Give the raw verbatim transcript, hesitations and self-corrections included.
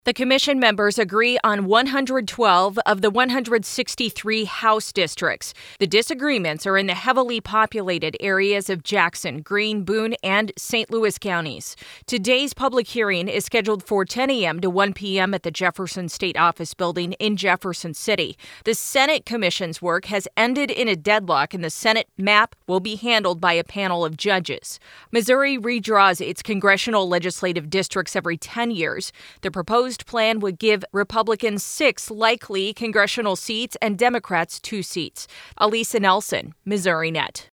The commission members agree on one hundred twelve of the one hundred sixty-three House districts. The disagreements are in the heavily populated areas of Jackson, Greene, Boone, and Saint Louis counties. Today's public hearing is scheduled for ten a.m. to one p.m. at the Jefferson State Office Building in Jefferson City. The Senate Commission's work has ended in a deadlock, and the Senate map will be handled by a panel of judges. Missouri redraws its congressional legislative districts every ten years. The proposed plan would give Republicans six likely congressional seats and Democrats two seats. Alisa Nelson, Missouri Net.